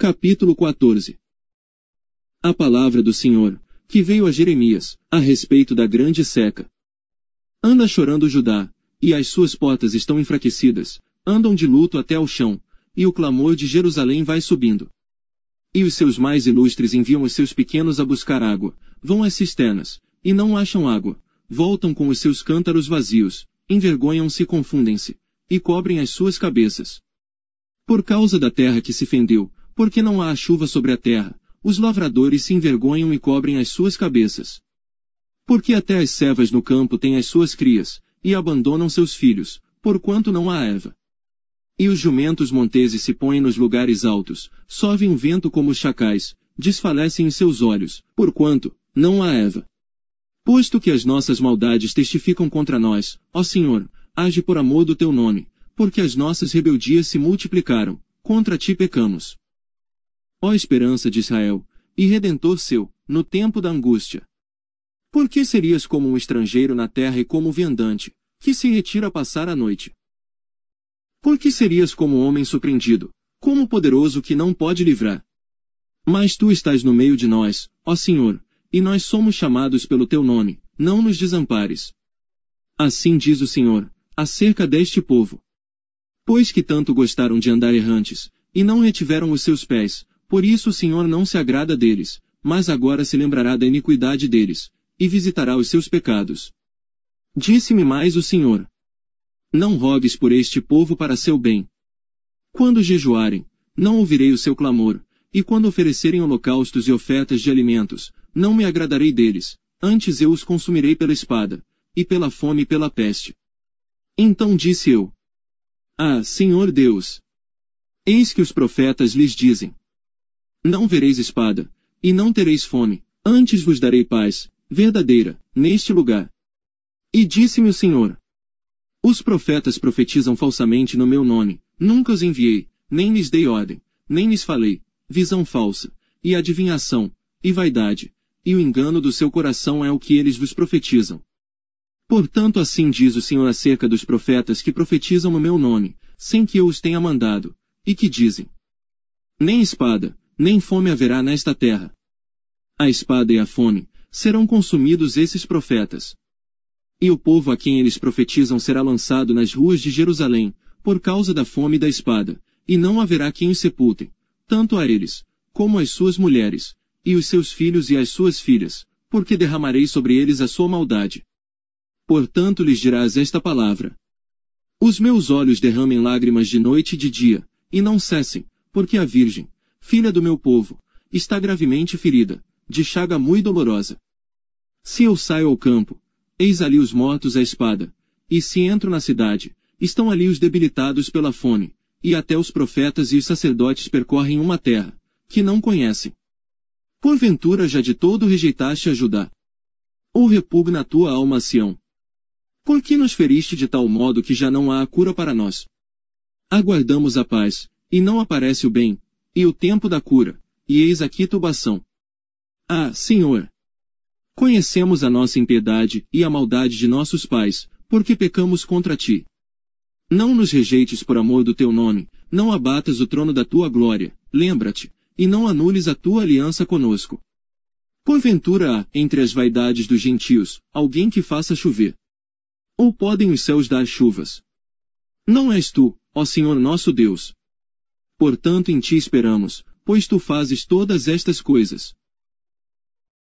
Capítulo 14. A palavra do Senhor, que veio a Jeremias, a respeito da grande seca. Anda chorando Judá, e as suas portas estão enfraquecidas, andam de luto até ao chão, e o clamor de Jerusalém vai subindo. E os seus mais ilustres enviam os seus pequenos a buscar água, vão às cisternas, e não acham água, voltam com os seus cântaros vazios, envergonham-se e confundem-se, e cobrem as suas cabeças. Por causa da terra que se fendeu, porque não há chuva sobre a terra, os lavradores se envergonham e cobrem as suas cabeças. Porque até as servas no campo têm as suas crias, e abandonam seus filhos, porquanto não há erva. E os jumentos monteses se põem nos lugares altos, sovem o vento como os chacais, desfalecem em seus olhos, porquanto não há erva. Posto que as nossas maldades testificam contra nós, ó Senhor, age por amor do teu nome, porque as nossas rebeldias se multiplicaram, contra ti pecamos. Ó esperança de Israel, e Redentor seu, no tempo da angústia. Por que serias como um estrangeiro na terra e como um viandante, que se retira a passar a noite? Por que serias como um homem surpreendido, como poderoso que não pode livrar? Mas tu estás no meio de nós, ó Senhor, e nós somos chamados pelo teu nome, não nos desampares. Assim diz o Senhor, acerca deste povo. Pois que tanto gostaram de andar errantes, e não retiveram os seus pés, por isso o Senhor não se agrada deles, mas agora se lembrará da iniquidade deles, e visitará os seus pecados. Disse-me mais o Senhor: não rogues por este povo para seu bem. Quando jejuarem, não ouvirei o seu clamor, e quando oferecerem holocaustos e ofertas de alimentos, não me agradarei deles, antes eu os consumirei pela espada, e pela fome e pela peste. Então disse eu: ah, Senhor Deus! Eis que os profetas lhes dizem: não vereis espada, e não tereis fome, antes vos darei paz, verdadeira, neste lugar. E disse-me o Senhor: os profetas profetizam falsamente no meu nome, nunca os enviei, nem lhes dei ordem, nem lhes falei, visão falsa, e adivinhação, e vaidade, e o engano do seu coração é o que eles vos profetizam. Portanto assim diz o Senhor acerca dos profetas que profetizam no meu nome, sem que eu os tenha mandado, e que dizem: nem espada, nem fome haverá nesta terra. A espada e a fome serão consumidos esses profetas. E o povo a quem eles profetizam será lançado nas ruas de Jerusalém, por causa da fome e da espada, e não haverá quem os sepulte, tanto a eles, como as suas mulheres, e os seus filhos e as suas filhas, porque derramarei sobre eles a sua maldade. Portanto lhes dirás esta palavra: os meus olhos derramem lágrimas de noite e de dia, e não cessem, porque a virgem, filha do meu povo, está gravemente ferida, de chaga muito dolorosa. Se eu saio ao campo, eis ali os mortos à espada, e se entro na cidade, estão ali os debilitados pela fome, e até os profetas e os sacerdotes percorrem uma terra, que não conhecem. Porventura já de todo rejeitaste a Judá? Ou repugna a tua alma a Sião? Por que nos feriste de tal modo que já não há cura para nós? Aguardamos a paz, e não aparece o bem, e o tempo da cura, e eis aqui turbação. Ah, Senhor! Conhecemos a nossa impiedade e a maldade de nossos pais, porque pecamos contra ti. Não nos rejeites por amor do teu nome, não abatas o trono da tua glória, lembra-te, e não anules a tua aliança conosco. Porventura há, entre as vaidades dos gentios, alguém que faça chover? Ou podem os céus dar chuvas? Não és tu, ó Senhor nosso Deus. Portanto em ti esperamos, pois tu fazes todas estas coisas.